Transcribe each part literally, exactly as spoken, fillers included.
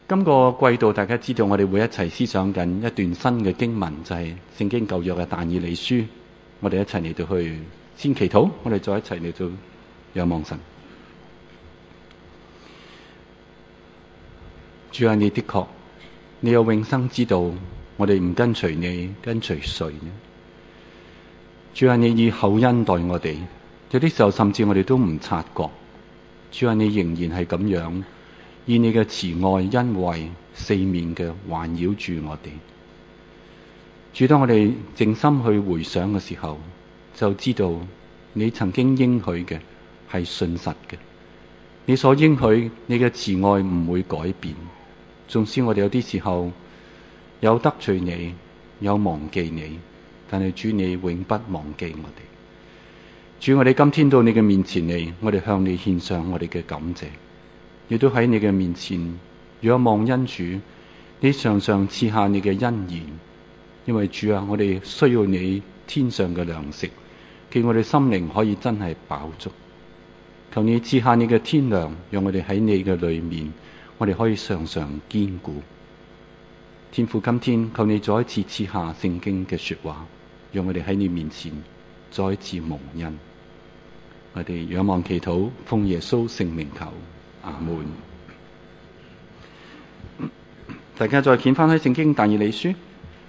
今個季度大家知道我哋會一齊思想緊一段新嘅經文，就係聖經舊約嘅但以理書。我哋一齊嚟到去先祈禱，我哋再一齊嚟到仰望神。主啊，你的確你有永生之道，我哋唔跟隨你，跟隨誰呢？主啊，你以厚恩待我哋，有啲時候甚至我哋都唔察覺。主啊，你仍然係咁樣以你嘅慈愛恩惠四面嘅環繞住我哋。主，當我哋靜心去回想嘅時候，就知道你曾經應許嘅係信實嘅，你所應許你嘅慈愛唔會改變。縱使我哋有啲時候有得罪你，有忘記你，但係主你永不忘記我哋。主，我哋今天到你嘅面前嚟，我哋向你獻上我哋嘅感謝，亦都喺你嘅面前仰望恩主，你常常賜下你嘅恩言。因為主啊，我哋需要你天上嘅糧食，叫我哋心靈可以真係飽足。求你賜下你嘅天糧，讓我哋喺你嘅裏面，我哋可以常常堅固。天父，今天求你再一次賜下聖經嘅說話，讓我哋喺你面前再一次蒙恩。我哋仰望祈禱，奉耶穌聖名求，阿門。大家再見翻喺聖經但以理書。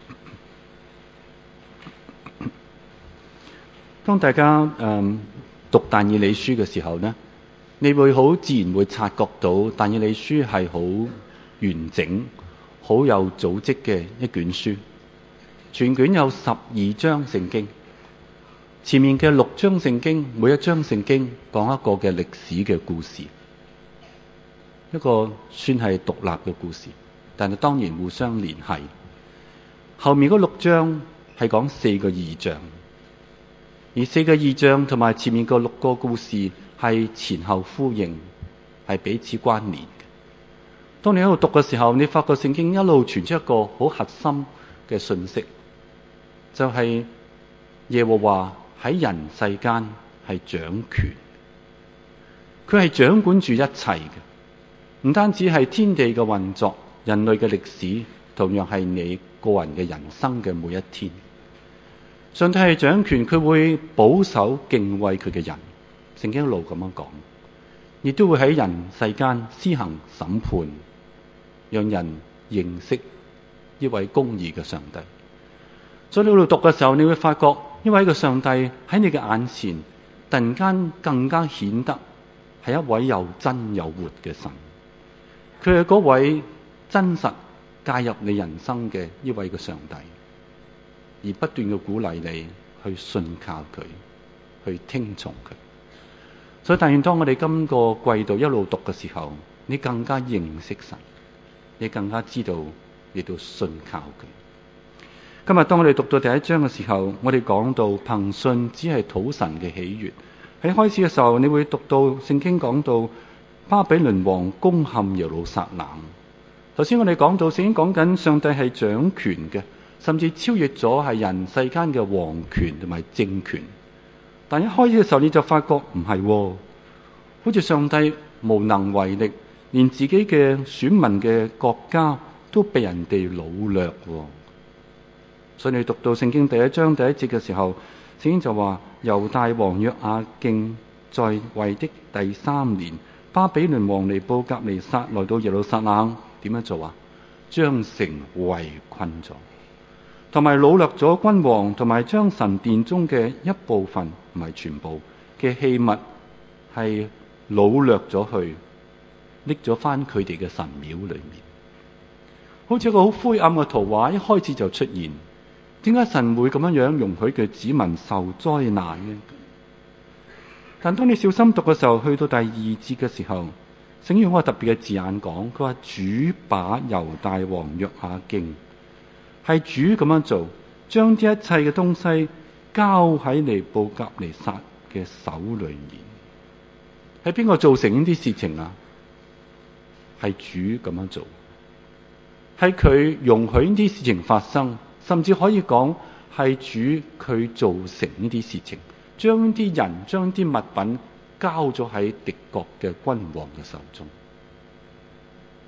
當大家誒、嗯、讀但以理書嘅時候呢，你會好自然會察覺到但以理書係好完整、好有組織嘅一卷書。全卷有十二章聖經，前面嘅六章聖經，每一章聖經講一個嘅歷史嘅故事，一個算係獨立嘅故事，但係當然互相聯繫。後面嗰六章係講四個異象。而四個異象同埋前面個六個故事係前後呼應，係彼此關聯嘅。當你喺度讀嘅時候，你發覺聖經一路傳出一個好核心嘅信息，就係耶和華喺人世間係掌權，佢係掌管住一切嘅，唔單止係天地嘅運作，人類嘅歷史，同樣係你個人嘅人生嘅每一天。上帝係掌權，佢會保守敬畏佢嘅人，聖經一路咁樣講，亦都會喺人世間施行審判，讓人認識一位公義嘅上帝。所以你喺度讀嘅時候，你會發覺呢位嘅上帝喺你嘅眼前，突然間更加顯得係一位又真又活嘅神。佢係嗰位真實介入你人生嘅呢位嘅上帝，而不斷嘅鼓勵你去信靠佢，去聽從佢。所以但願當我哋今個季度一路讀嘅時候，你更加認識神，你更加知道亦都信靠佢。今日當我哋讀到第一章嘅時候，我哋講到憑信只係討神嘅喜悅。喺開始嘅時候，你會讀到聖經講到巴比倫王攻陷耶路撒冷。頭先我哋講到聖經講緊上帝係掌權嘅，甚至超越咗係人世間嘅王權同埋政權。但一開始嘅時候你就發覺唔係喎，好似上帝無能為力，連自己嘅選民嘅國家都被人哋擄掠喎。所以你讀到聖經第一章第一節嘅時候，聖經就話猶大王約雅敬在位的第三年，巴比倫王尼布甲尼撒來到耶路撒冷，點樣做啊？將城圍困咗，同埋擄掠咗君王，同埋將神殿中嘅一部分唔係全部嘅器物係擄掠咗去，拎咗翻佢哋嘅神廟裏面，好似一個好灰暗嘅圖畫，一開始就出現。點解神會咁樣樣容許佢子民受災難呢？但當你小心讀嘅時候，去到第二節嘅時候，聖經用個特別嘅字眼講，佢話主把猶大王約雅敬，係主咁樣做，將啲一切嘅東西交喺尼布甲尼撒嘅手裏面。係邊個造成呢啲事情啊？係主咁樣做，係佢容許呢啲事情發生，甚至可以講係主佢造成呢啲事情，將啲人將啲物品交咗喺敵國嘅君王嘅手中。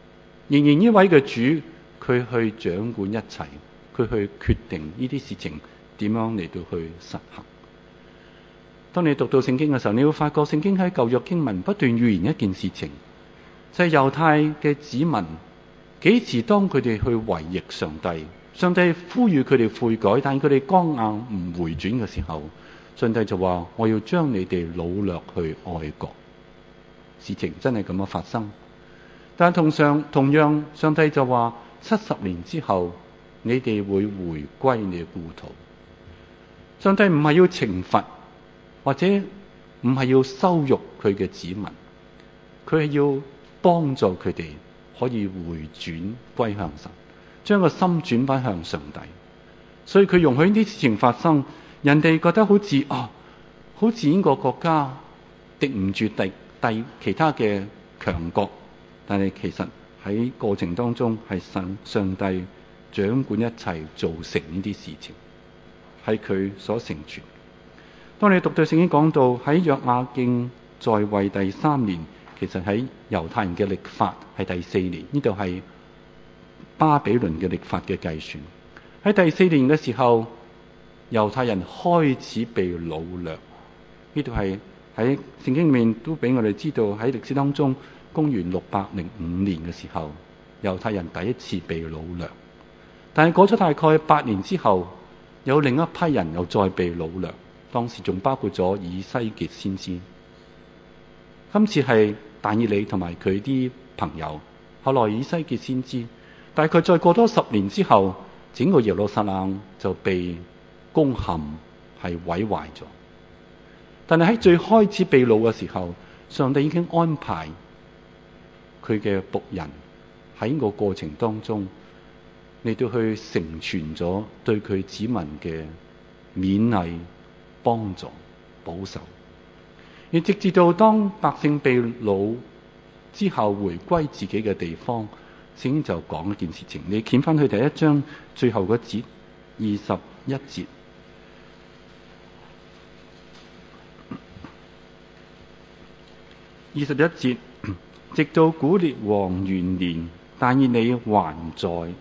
仍然呢位嘅主，佢去掌管一切，佢去決定呢啲事情點樣嚟到去實行。當你讀到聖經嘅時候，你會發覺聖經喺舊約經文不斷預言一件事情，就係猶太嘅子民幾時當佢哋去違逆上帝，上帝呼籲佢哋悔改，但佢哋剛硬唔回轉嘅時候，上帝就話：我要將你哋擄掠去外國。事情真係咁樣發生，但同上同樣，上帝就話：七十年之後，你哋會回歸你嘅故土。上帝唔係要懲罰，或者唔係要羞辱佢嘅子民，佢係要幫助佢哋可以回轉歸向神，將個心轉翻向上帝。所以佢容許呢啲事情發生，人哋覺得好似啊，好似呢個國家敵唔住敵第其他嘅強國，但係其實喺過程當中係神上帝掌管一切，造成呢啲事情係佢所成全。當你讀到聖經講到喺約雅敬在位第三年，其實喺猶太人嘅曆法係第四年，呢度係巴比倫嘅曆法嘅計算。喺第四年嘅時候，猶太人開始被擄掠。呢度係喺聖經裏面都俾我哋知道，喺歷史當中公元六百零五年嘅時候，猶太人第一次被擄掠。但係過咗大概八年之後，有另一批人又再被擄掠。當時仲包括咗以西結先知，今次係但以理同埋佢啲朋友。後來以西結先知，大概再過多十年之後，整個耶路撒冷就被攻陷，係毀壞咗。但係喺最開始被擄嘅時候，上帝已經安排佢嘅僕人喺呢個過程當中，嚟到去成全咗對佢子民嘅勉勵、幫助、保守。而直至到當百姓被擄之後回歸自己嘅地方，聖經就講一件事情。你掀翻去第一章最後嗰節二十一節，二十一節，直到古列王元年，但以理還在。聖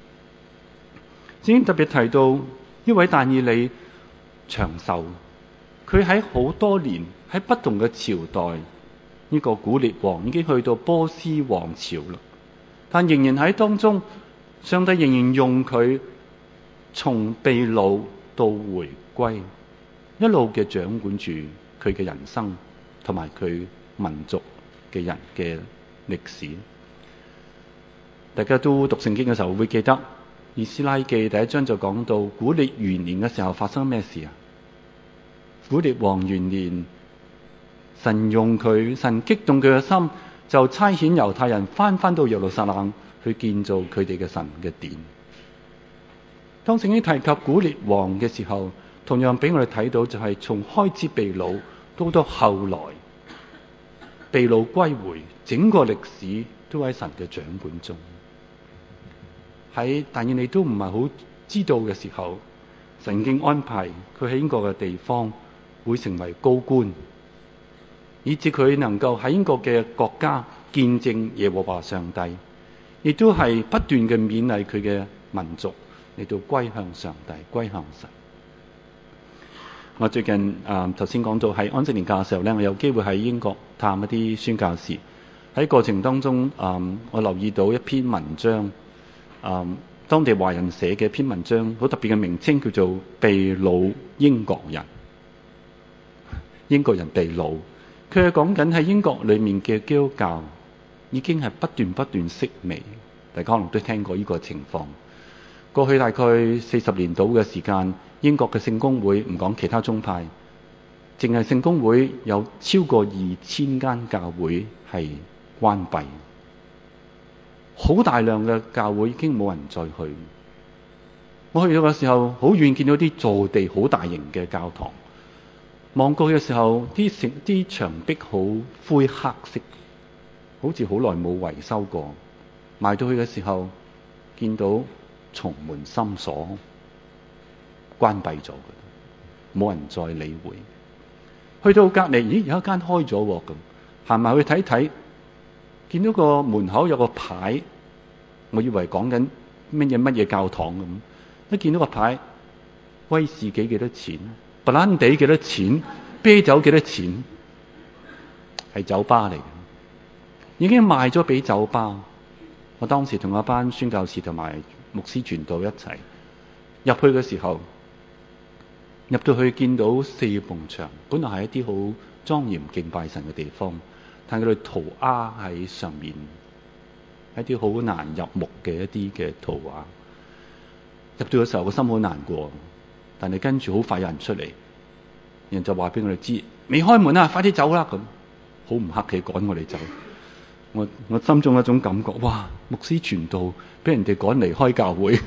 經特別提到呢位但以理長壽，佢喺好多年喺不同嘅朝代，呢個古列王已經去到波斯王朝啦，但仍然喺當中，上帝仍然用佢從被擄到回歸，一路嘅掌管住佢嘅人生同埋佢民族嘅人嘅歷史。大家都讀聖經嘅時候會記得，以斯拉記第一章就講到古列元年嘅時候發生咩事啊？古列王元年，神用佢，神激動佢嘅心，就差遣猶太人翻翻到耶路撒冷去建造佢哋嘅神嘅殿。當聖經提及古列王嘅時候，同樣俾我哋睇到就係從開始被擄到到後來被擄歸回，整個歷史都喺神嘅掌管中。喺但以理都唔係好知道嘅時候，神已經安排佢喺呢個嘅地方會成為高官，以致佢能夠喺呢個嘅國家見證耶和華上帝，亦都係不斷嘅勉勵佢嘅民族嚟到歸向上帝、歸向神。我最近誒頭先講到喺安息年假嘅時候咧，我有機會喺英國探一啲宣教士。喺過程當中，誒、嗯、我留意到一篇文章，誒、嗯、當地華人寫嘅一篇文章，好特別嘅名稱叫做《被擄英國人》。英國人被擄，佢係講緊喺英國裏面嘅基督教已經係不斷不斷式微。大家可能都聽過呢個情況。過去大概四十年度嘅時間，英國嘅聖公會唔講其他宗派，淨係聖公會有超過二千間教會係關閉，好大量嘅教會已經冇人再去。我去到嘅時候，好遠見到啲造地好大型嘅教堂。望過去嘅時候，啲成啲牆壁好灰黑色，好似好耐冇維修過。埋到去嘅時候，見到重門深鎖，關閉咗嘅，冇人再理會。去到隔離，咦，有一間開咗喎，咁行埋去睇睇，見到個門口有個牌我以為講緊乜嘢乜嘢教堂咁，一見到個牌，威士忌幾多錢，白蘭地幾多錢，啤酒幾多錢，係酒吧嚟嘅，已經賣咗俾酒吧。我當時同一班宣教士同埋牧師傳道一齊入去嘅時候，入到去見到四埲牆，本來係一啲好莊嚴敬拜神嘅地方，但佢哋塗鴉喺上面，一啲好難入目嘅一啲嘅圖畫。入到嘅時候個心好難過，但係跟住好快有人出嚟，人就話俾我哋知未開門啊，快啲走啦咁，好唔客氣趕我哋走。我我心中有一種感覺，哇！牧師傳道俾人哋趕離開教會，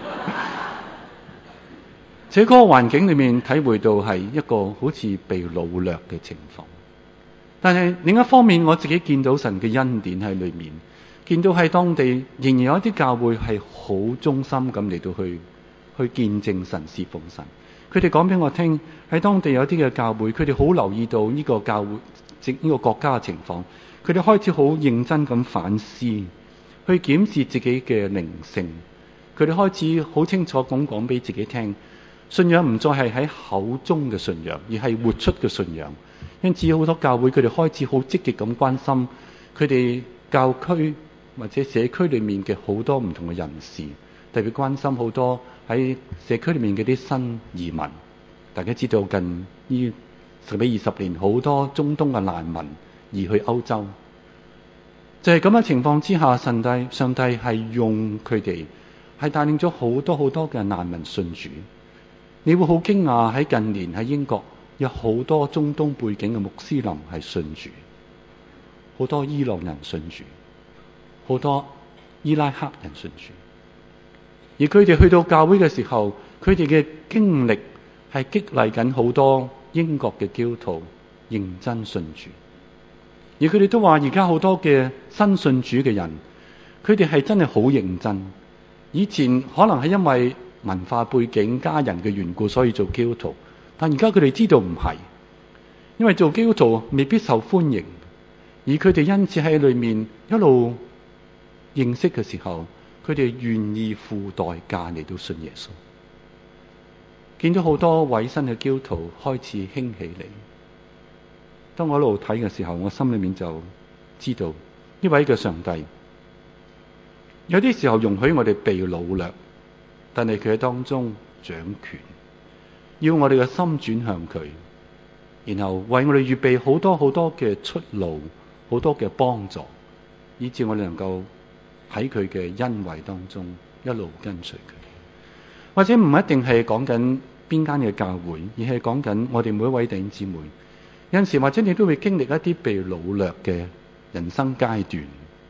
喺嗰個環境裏面體會到係一個好似被擄掠嘅情況。但係另一方面，我自己見到神嘅恩典喺裏面，見到喺當地仍然有一啲教會係好忠心咁嚟到去去見證神、侍奉神。佢哋講俾我聽，喺當地有啲嘅教會，佢哋好留意到呢個教會即呢個國家嘅情況，佢哋開始好認真咁反思，去檢視自己嘅靈性。佢哋開始好清楚咁講俾自己聽，信仰唔再係喺口中嘅信仰，而係活出嘅信仰。因此好多教會佢哋開始好積極咁關心佢哋教區或者社區裏面嘅好多唔同嘅人士，特別關心好多喺社區裏面嘅啲新移民。大家知道近呢十幾二十年，好多中東嘅難民移去歐洲，就係咁嘅情況之下，上帝上帝係用佢哋係帶領咗好多好多嘅難民信主。你會好驚訝，喺近年喺英國有好多中東背景嘅穆斯林係信主，好多伊朗人信主，好多伊拉克人信主。而佢哋去到教會嘅時候，佢哋嘅經歷係激勵緊好多英國嘅基督徒認真信主。而佢哋都話，而家好多嘅新信主嘅人，佢哋係真係好認真。以前可能係因為文化背景、家人嘅緣故，所以做基督徒。但而家佢哋知道唔係，因為做基督徒未必受歡迎，而佢哋因此喺裏面一路認識嘅時候，佢哋願意付代價嚟到信耶穌。見到好多委身嘅基督徒開始興起嚟。當我一路睇嘅時候，我心裏面就知道呢位嘅上帝有啲時候容許我哋被擄掠，但係佢喺當中掌權，要我哋嘅心轉向佢，然後為我哋預備好多好多嘅出路，好多嘅幫助，以致我哋能夠喺佢嘅恩惠當中一路跟隨佢。或者唔一定係講緊邊間嘅教會，而係講緊我哋每一位弟兄姊妹。有陣時或者你都會經歷一啲被擄掠嘅人生階段，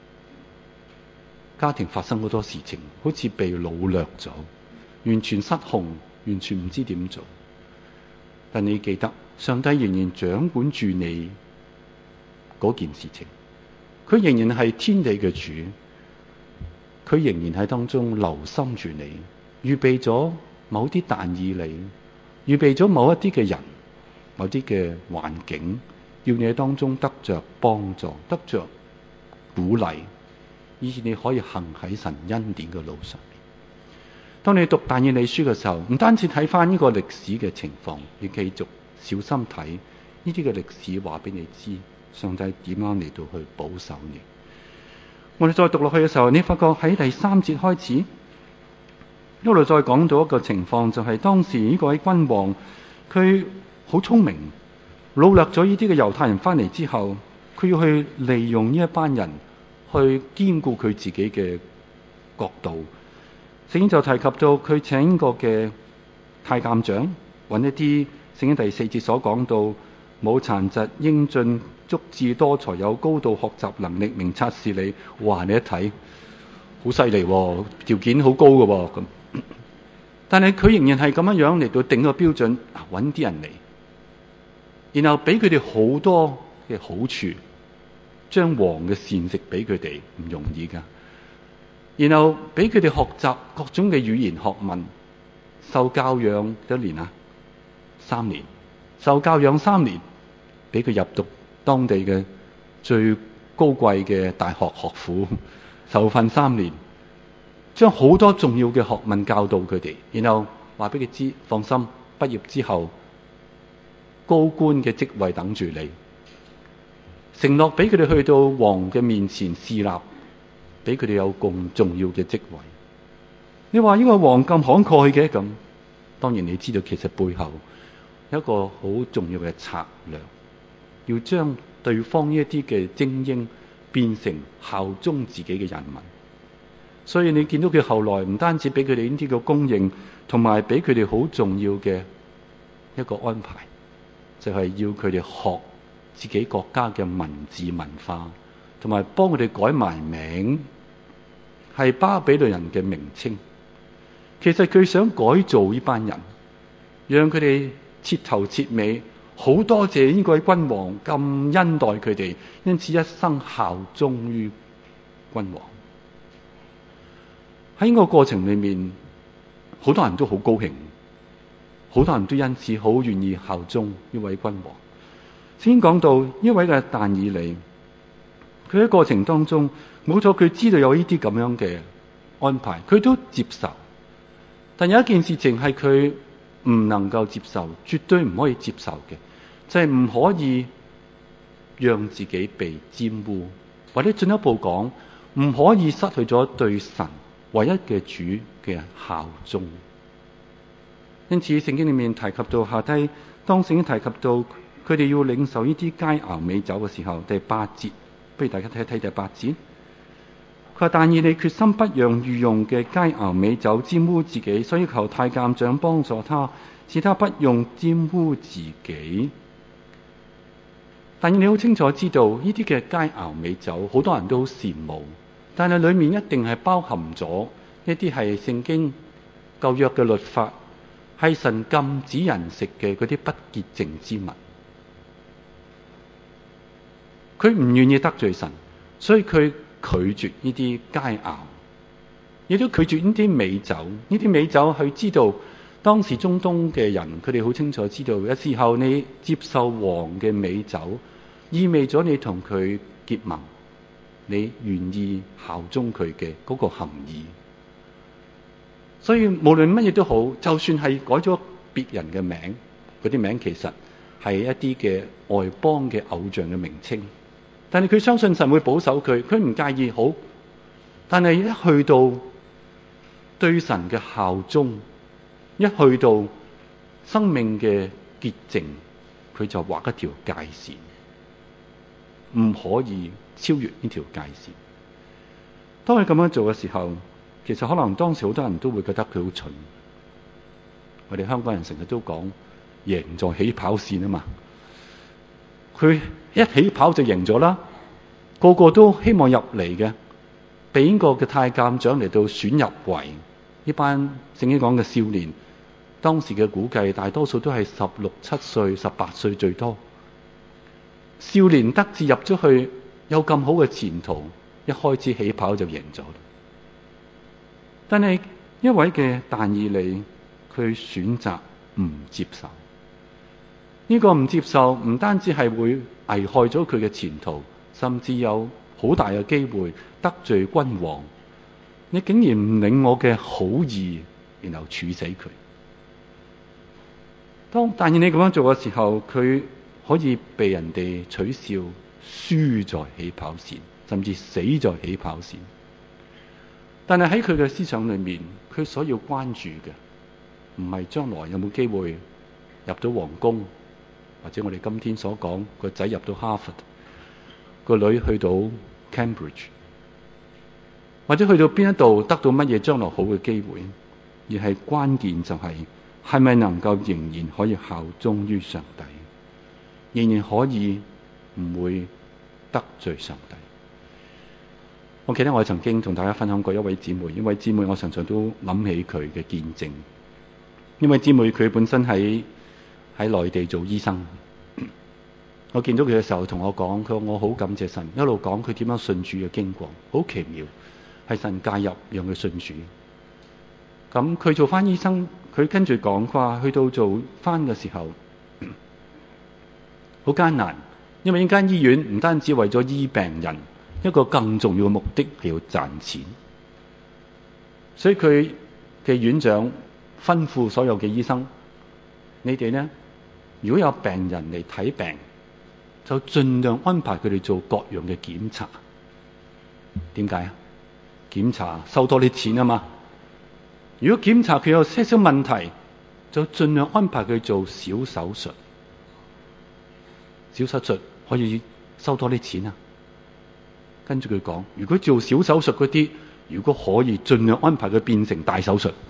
家庭發生好多事情，好似被擄掠咗，完全失控，完全唔知點做。但你記得，上帝仍然掌管住你嗰件事情，佢仍然係天地嘅主，佢仍然喺當中留心住你，預備咗某啲但以理，預備咗某一啲嘅人，某啲嘅環境，要你喺當中得着幫助，得着鼓勵，以致你可以行喺神恩典嘅路上面。當你讀但以理書嘅時候，唔單止睇翻呢個歷史嘅情況，要繼續小心睇呢啲嘅歷史，話俾你知上帝點樣嚟到去保守你。我哋再讀落去嘅時候，你發覺喺第三節開始一路再講到一個情況，就係、是、當時呢個位君王，佢好聰明，擄掠咗呢啲嘅猶太人翻嚟之後，佢要去利用呢一班人去兼顧佢自己嘅國度。聖經就提及到佢請個嘅太監長揾一啲聖經第四節所講到冇殘疾、英俊、足智多才、有高度學習能力、明察事理。哇！你一睇好犀利，條件好高嘅喎咁。但係佢仍然係咁樣樣嚟到定個標準，揾啲人嚟，然後俾佢哋好多嘅好處，將王嘅膳食俾佢哋，唔容易噶。然後俾佢哋學習各種嘅語言學問，受教養幾多年啊？三年，受教養三年，俾佢入讀當地嘅最高貴嘅大學學府，受訓三年， 將好多重要嘅學問教導佢哋，然後話俾佢知，放心，畢業之後高官嘅職位等住你，承諾俾佢哋去到王嘅面前侍立，俾佢哋有咁重要嘅職位。你話呢個王咁慷慨嘅咁，當然你知道其實背後有一個好重要嘅策略，要將對方呢一啲嘅精英變成效忠自己嘅人民。所以你見到佢後來唔單止俾佢哋呢啲嘅供應，同埋俾佢哋好重要嘅一個安排，就係要佢哋學自己國家嘅文字文化，同埋幫佢哋改埋名，係巴比倫人嘅名稱。其實佢想改造呢班人，讓佢哋徹頭徹尾好多謝呢位君王咁恩待佢哋，因此一生效忠於君王。喺呢個過程裏面，好多人都好高興，好多人都因此好願意效忠呢位君王。先講到呢位嘅但以理，佢喺過程當中冇錯，佢知道有呢啲咁樣嘅安排，佢都接受。但有一件事情係佢唔能夠接受，絕對唔可以接受嘅，就係唔可以讓自己被玷污，或者進一步講，唔可以失去咗對神唯一嘅主嘅效忠。因此聖經裏面提及到下低，當聖經提及到佢哋要領受呢啲佳肴美酒嘅時候，第八節，不如大家睇一睇第八節。佢話但以理決心不讓御用嘅佳肴美酒玷污自己，所以求太監長幫助他，使他不用玷污自己。但以理好清楚知道呢啲嘅佳肴美酒，好多人都好羨慕，但係裏面一定係包含咗一啲係聖經舊約嘅律法，係神禁止人食嘅嗰啲不潔淨之物。佢唔願意得罪神，所以佢拒絕呢啲佳肴，亦都拒絕呢啲美酒。呢啲美酒佢知道當時中東嘅人，佢哋好清楚知道，有時候你接受王嘅美酒，意味咗你同佢結盟，你願意效忠佢嘅嗰個含義。所以無論乜嘢都好，就算係改咗別人嘅名，嗰啲名其實係一啲嘅外邦嘅偶像嘅名稱，但係佢相信神會保守佢，佢唔介意。好，但係一去到對神嘅效忠，一去到生命嘅潔淨，佢就畫一條界線，唔可以超越呢條界線。當佢咁樣做嘅時候，其實可能當時好多人都會覺得佢好蠢。我哋香港人成日都講贏在起跑線啊嘛，佢一起跑就贏咗啦，個個都希望入嚟嘅，俾個嘅太監長嚟到選入圍。呢班聖經講嘅少年，當時嘅估計大多數都係十六七歲、十八歲最多。少年得志入咗去，有咁好嘅前途，一開始起跑就贏咗。但係一位嘅但以理，佢選擇唔接受。呢個唔接受唔單止係會危害咗佢嘅前途，甚至有好大嘅機會得罪君王。你竟然唔領我嘅好意，然後處死佢。當但以理咁樣做嘅時候，佢可以被人哋取笑，輸在起跑線，甚至死在起跑線。但係喺佢嘅思想裏面，佢所要關注嘅唔係將來有冇機會入到皇宮，或者我哋今天所講個仔入到哈佛，個女去到 Cambridge， 或者去到邊一度得到乜嘢將來好嘅機會，而係關鍵就係係咪能夠仍然可以效忠於上帝，仍然可以唔會得罪上帝。我記得我曾經同大家分享過一位姊妹，一位姊妹我常常都諗起佢嘅見證。因為姊妹佢本身喺喺內地做醫生，我見到佢嘅時候同我講，佢話我好感謝神，一路講佢點樣信主嘅經過，好奇妙，係神介入讓佢信主。咁佢做翻醫生，佢跟住講話，去到做翻嘅時候好艱難，因為呢間醫院唔單止為咗醫病人，一個更重要嘅目的係要賺錢。 所以佢嘅院長吩咐所有嘅醫生：你哋呢，如果有病人嚟睇病，就盡量安排佢哋做各樣嘅檢查。點解啊？檢查收多啲錢啊嘛。如果檢查佢有些少問題，就盡量安排佢做小手術。小手術可以收多啲錢啊。跟住佢講，如果做小手術嗰啲，如果可以盡量安排佢變成大手術。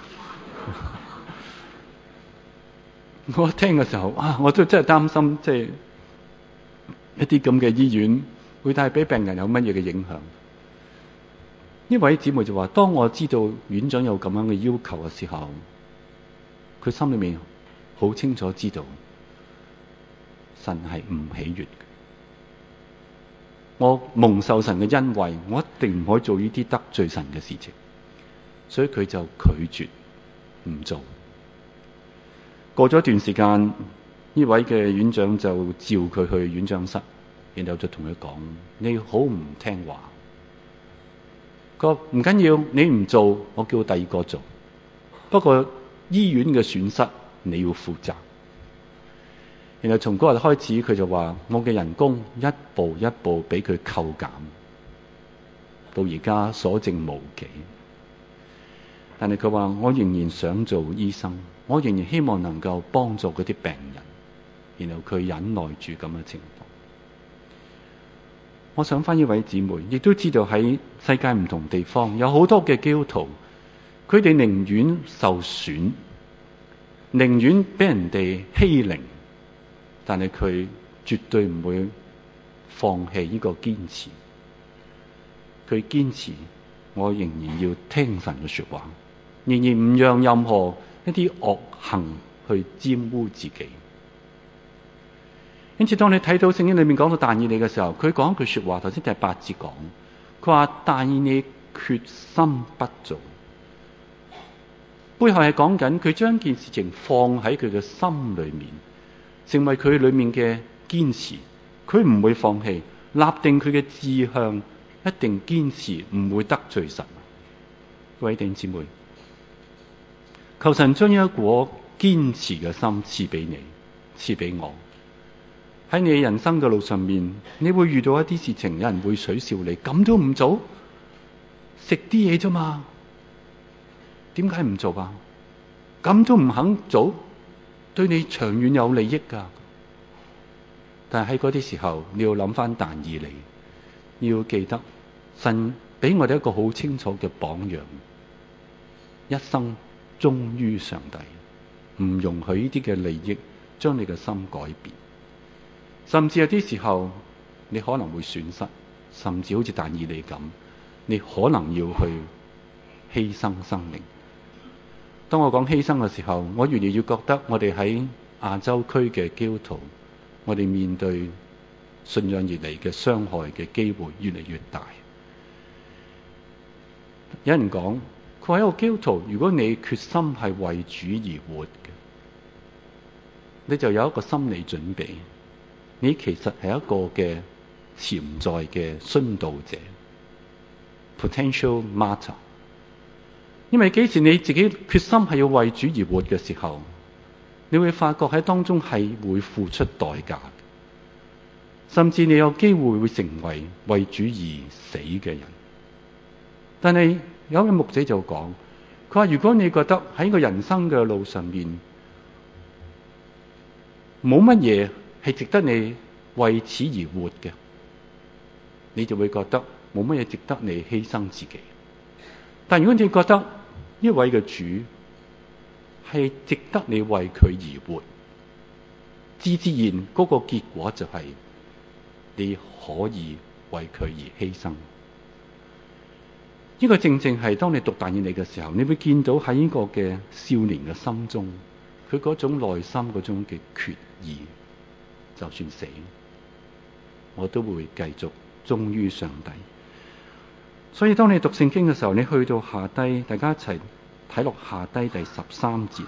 我聽嘅時候，啊，我都真係擔心，即係一啲咁嘅醫院會帶俾病人有乜嘢嘅影響。呢位姊妹就話：當我知道院長有咁樣嘅要求嘅時候，佢心裏面好清楚知道神係唔喜悅嘅。我蒙受神嘅恩惠，我一定唔可以做呢啲得罪神嘅事情，所以佢就拒絕唔做。過咗一段時間，呢位嘅院長就召佢去院長室，然後就同佢講：你好唔聽話。佢話唔緊要，你唔做，我叫第二個做。不過醫院嘅損失你要負責。然後從嗰日開始，佢就話：我嘅人工一步一步俾佢扣減，到而家所剩無幾。但係佢話：我仍然想做醫生，我仍然希望能夠幫助嗰啲病人。然後佢忍耐住咁嘅情況。我想翻呢位姊妹，亦都知道喺世界唔同地方有好多嘅基督徒，佢哋寧願受損，寧願俾人哋欺凌，但係佢絕對唔會放棄呢個堅持。佢堅持，我仍然要聽神嘅說話，仍然唔讓任何一啲惡行去沾污自己。因此當你睇到聖經裏面講到但以理嘅時候，佢講一句說話，頭先第八節講，佢話但以理決心不做，背後係講緊佢將件事情放喺佢嘅心裏面，成為佢裏面嘅堅持。佢唔會放棄，立定佢嘅志向，一定堅持，唔會得罪神。各位弟兄姊妹，求神將一股堅持嘅心賜俾你，賜俾我。喺你人生嘅路上面，你會遇到一啲事情，有人會取笑你，咁都唔做，食啲嘢啫嘛，點解唔做啊？咁都唔肯做，對你長遠有利益噶。但係喺嗰啲時候，你要諗翻但以理，你要記得神俾我哋一個好清楚嘅榜樣，一生忠於上帝，唔容許呢啲嘅利益將你嘅心改變。甚至有啲時候，你可能會損失，甚至好似但以理咁，你可能要去犧牲生命。當我講犧牲嘅時候，我越嚟越覺得我哋喺亞洲區嘅基督徒，我哋面對信仰而嚟嘅傷害嘅機會越嚟越大。有人講，佢話一個基督徒，如果你決心係為主而活嘅，你就有一個心理準備。你其實係一個嘅潛在嘅殉道者 ，potential martyr。因為幾時你自己決心係要為主而活嘅時候，你會發覺喺當中係會付出代價，甚至你有機會會成為為主而死嘅人。但係有一位牧者就講，佢話如果你覺得喺個人生嘅路上面冇乜嘢係值得你為此而活嘅，你就會覺得冇乜嘢值得你犧牲自己。但如果你覺得呢位嘅主係值得你為佢而活，自自然嗰個結果就係你可以為佢而犧牲。呢個正正係當你讀但以理嘅時候，你會見到喺呢個嘅少年嘅心中，佢嗰種內心嗰種嘅決意。就算死，我都會繼續忠於上帝。所以當你讀聖經嘅時候，你去到下低，大家一齊睇落下低第十三節。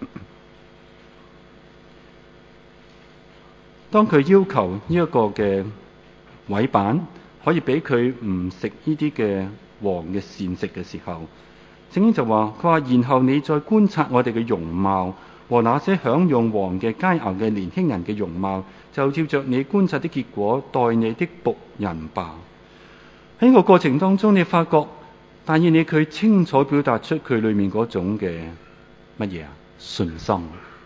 當佢要求呢一個嘅委辦可以俾佢唔食呢啲嘅王嘅膳食嘅時候， 聖經就話，佢話然後你再觀察我哋嘅容貌和那些享用王嘅佳肴嘅年輕人嘅容貌，就照着你觀察的結果待你的僕人吧。喺呢個過程當中，你發覺但以理佢清楚表達出佢裏面嗰種嘅乜嘢啊？信心。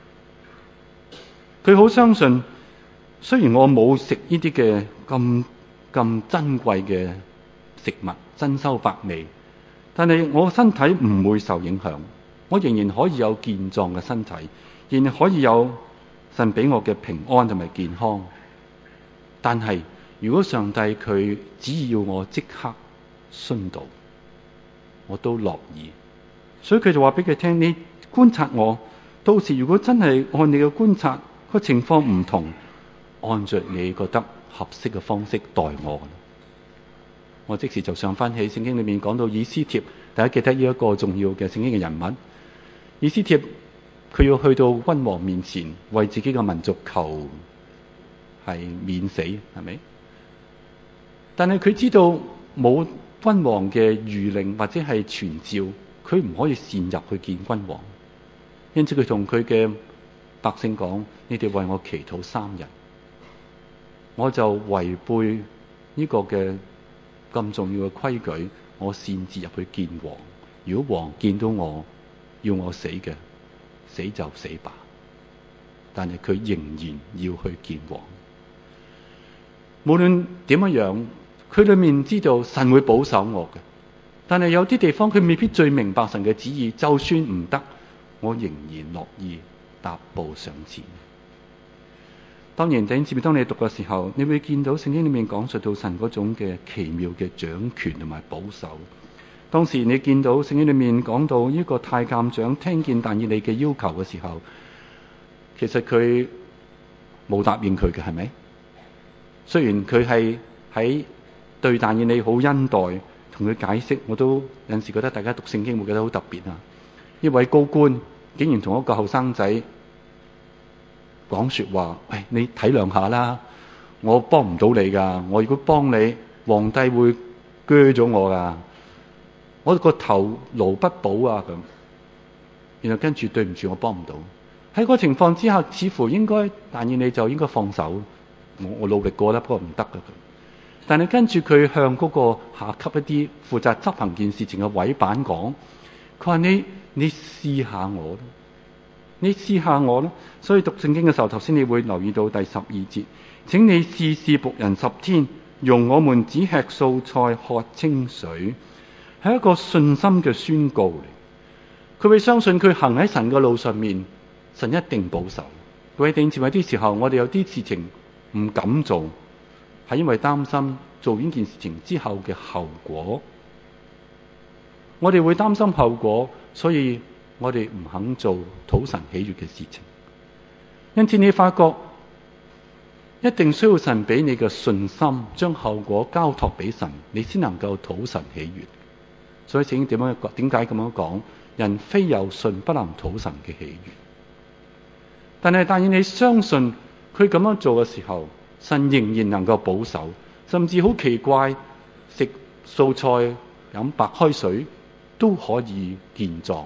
佢好相信，雖然我冇食呢啲嘅咁咁珍貴嘅食物，珍饈百味，但係我身體唔會受影響，我仍然可以有健壯嘅身體，仍然可以有神俾我嘅平安同埋健康。但係如果上帝佢只要我即刻殉道，我都樂意。所以佢就話俾佢聽，你觀察我，到時如果真係按你嘅觀察個情況唔同，按着你覺得合適嘅方式待我。我即時就想翻起聖經裏面講到以斯帖，大家記得呢一個重要嘅聖經嘅人物。以斯帖佢要去到君王面前為自己嘅民族求係免死，係咪？但係佢知道冇君王嘅諭令或者係傳召，佢唔可以擅入去見君王。因此佢同佢嘅百姓講：你哋為我祈禱三日，我就違背呢個嘅咁重要嘅規矩，我擅自入去見王。如果王見到我要我死嘅，死就死吧。但係佢仍然要去見王。無論點樣，佢裏面知道神會保守我嘅。但係有啲地方佢未必最明白神嘅旨意，就算唔得，我仍然樂意踏步上前。當然弟兄姊妹，當你讀嘅時候，你會見到聖經裏面講述到神嗰種嘅奇妙嘅掌權同埋保守。當時你見到聖經裏面講到呢個太監長聽見但以理嘅要求嘅時候，其實佢冇答應佢嘅，係咪？雖然佢係喺對但以理好恩待，同佢解釋，我都有陣時覺得大家讀聖經會覺得好特別啊！呢位高官竟然同一個後生仔講說話，喂，你體諒下啦，我幫唔到你噶，我如果幫你，皇帝會鋸咗我噶，我個頭顱不保啊咁。然後跟住對唔住，我幫唔到。喺個情況之下，似乎應該但以理就應該放手，我我努力過啦，不過唔得噶。但係跟住佢向嗰個下級一啲負責執行件事情嘅委辦講，佢話你你試下我，你試下我啦。所以讀聖經嘅時候，頭先你會留意到第十二節，請你試試僕人十天，容我們只吃素菜喝清水，係一個信心嘅宣告嚟。佢會相信佢行喺神嘅路上面，神一定保守。各位弟兄姊妹，啲時候我哋有啲事情唔敢做，係因為擔心做呢件事情之後嘅後果。我哋會擔心後果，所以我哋唔肯做討神喜悅嘅事情。因此你發覺一定需要神俾你嘅信心，將後果交託俾神，你先能夠討神喜悅。所以聖經點樣點解咁樣講？人非有信不能討神嘅喜悅。但係但願你相信佢咁樣做嘅時候，神仍然能夠保守，甚至好奇怪，食素菜飲白開水都可以健壯。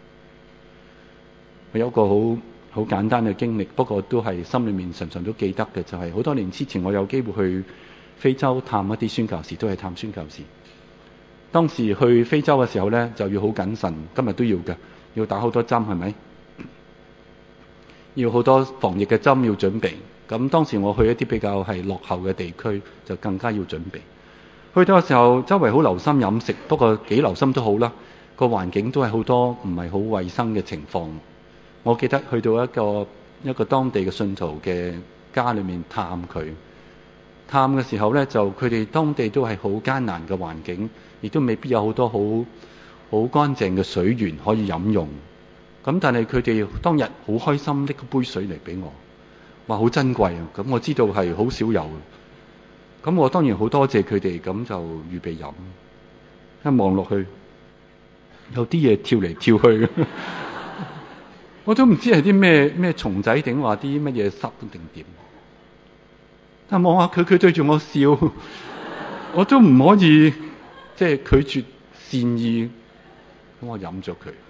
我有一個好好簡單嘅經歷，不過都係心裏面常常都記得嘅，就係、是、好多年之前我有機會去非洲探一啲宣教士，都係探宣教士。當時去非洲嘅時候咧，就要好謹慎，今日都要嘅，要打好多針，係咪？要好多防疫嘅針要準備。咁當時我去一啲比較係落後嘅地區，就更加要準備。去到嘅時候，周圍好留心飲食，不過幾留心都好啦。個環境都係好多唔係好衛生嘅情況。我記得去到一個一個當地嘅信徒嘅家裏面探佢，探嘅時候咧，就佢哋當地都係好艱難嘅環境，亦都未必有好多好好乾淨嘅水源可以飲用。咁但係佢哋當日好開心拎一杯水嚟俾我，話好珍貴啊！咁我知道係好少有，咁我當然好多謝佢哋，咁就預備飲。一望落去，有啲嘢跳嚟跳去，我都唔知係啲咩咩蟲仔定話啲乜嘢濕定點。但望下佢，佢對住我笑，我都唔可以即係拒絕善意。 咁我飲咗佢。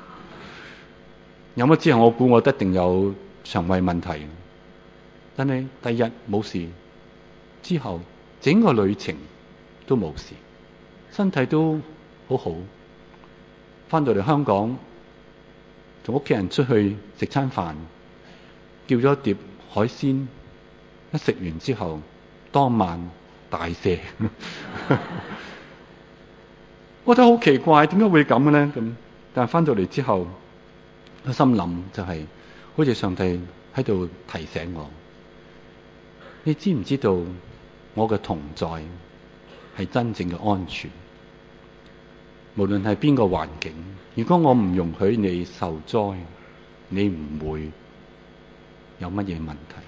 飲咗之後，我估我一定有腸胃問題。但係第日冇事，之後整個旅程都冇事，身體都好好。翻到嚟香港，同屋企人出去食餐飯，叫咗碟海鮮，一食完之後，當晚大瀉。我覺得好奇怪，點解會咁嘅咧？咁但係翻到嚟之後，我心諗就係、是，好似上帝喺度提醒我，你知唔知道我嘅同在係真正嘅安全？無論係邊個環境，如果我唔容許你受災，你唔會有乜嘢問題。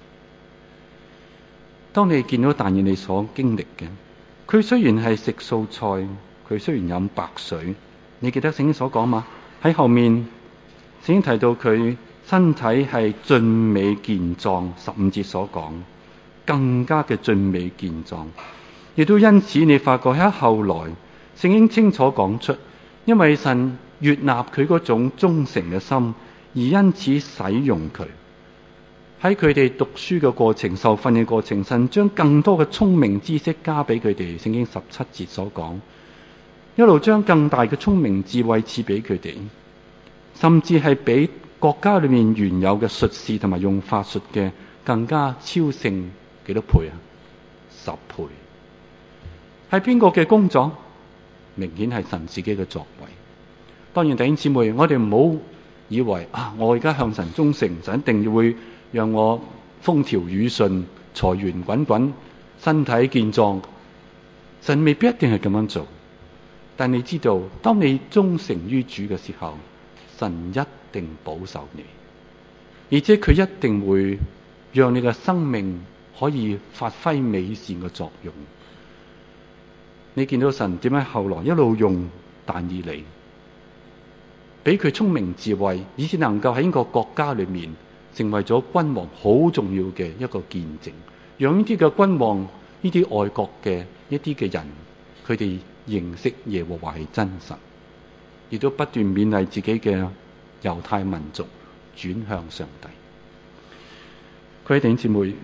當你見到但以理所經歷嘅，佢雖然係食素菜，佢雖然飲白水，你記得聖經所講嘛？喺後面聖經提到佢身體係俊美健壯，十五節所講更加嘅俊美健壯，亦都因此你發覺喺後來聖經清楚講出，因為神悅納佢嗰種忠誠嘅心，而因此使用佢。喺佢哋讀書嘅過程、受訓嘅過程，神將更多嘅聰明知識加俾佢哋。聖經十七節所講，一路將更大嘅聰明智慧賜俾佢哋，甚至係比國家裏面原有嘅術士同埋用法術嘅更加超勝幾多倍啊？十倍。係邊個嘅工作？明顯係神自己嘅作為。當然弟兄姊妹，我哋唔好以為啊，我而家向神忠誠，就一定會讓我風調雨順、財源滾滾、身體健壯。神未必一定係咁樣做，但你知道，當你忠誠於主嘅時候，神一定保守你，而且佢一定會讓你嘅生命可以發揮美善嘅作用。你見到神點解後來一路用但以理，俾佢聰明智慧，以至能夠喺呢個國家裏面成為咗君王好重要嘅一個見證，讓呢啲嘅君王、呢啲外國嘅一啲嘅人，佢哋認識耶和華係真神，亦都不斷勉勵自己嘅猶太民族轉向上帝。各位弟兄姊妹，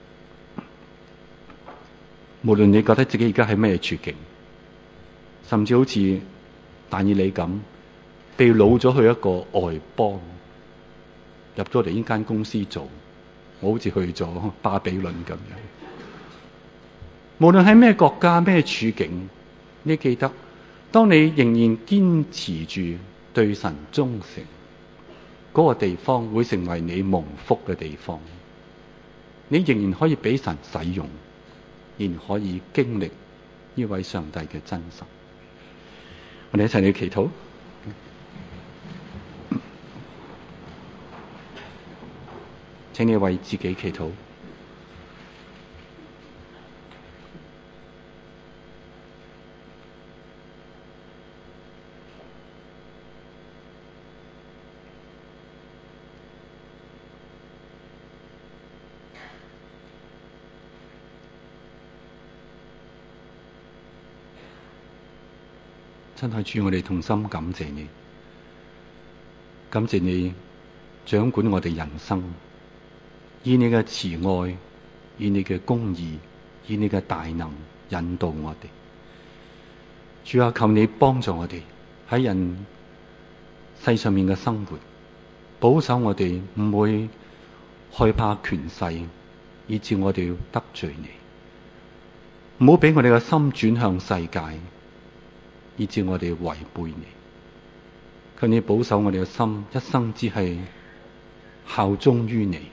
無論你覺得自己而家係咩處境，甚至好似但以理咁，被擄咗去一個外邦，入咗嚟呢間公司做，我好似去咗巴比倫咁樣。無論喺咩國家、咩處境，你記得，當你仍然堅持住對神忠誠，嗰個地方會成為你蒙福嘅地方。你仍然可以俾神使用，仍然可以經歷呢位上帝嘅真實。我哋一齊嚟祈禱。請你為自己祈禱。親愛主，我哋同心感謝你，感謝你掌管我哋人生，以你嘅慈愛，以你嘅公義，以你嘅大能引導我哋。主啊，求你幫助我哋喺人世上面嘅生活，保守我哋唔會害怕權勢，以致我哋要得罪你。唔好俾我哋嘅心轉向世界，以致我哋違背你。求你保守我哋嘅心，一生只係效忠於你。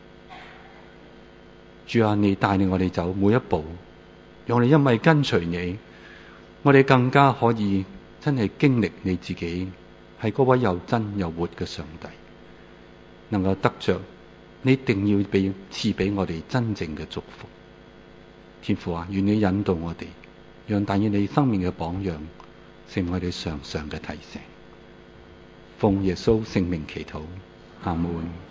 主啊，你帶領我哋走每一步，讓我哋因為跟隨你，我哋更加可以真係經歷你自己係嗰位又真又活嘅上帝，能夠得着你一定要俾賜俾我哋真正嘅祝福。天父啊，願你引導我哋，讓但以理生命嘅榜樣成為我哋常常嘅提醒。奉耶穌聖名祈禱，阿門。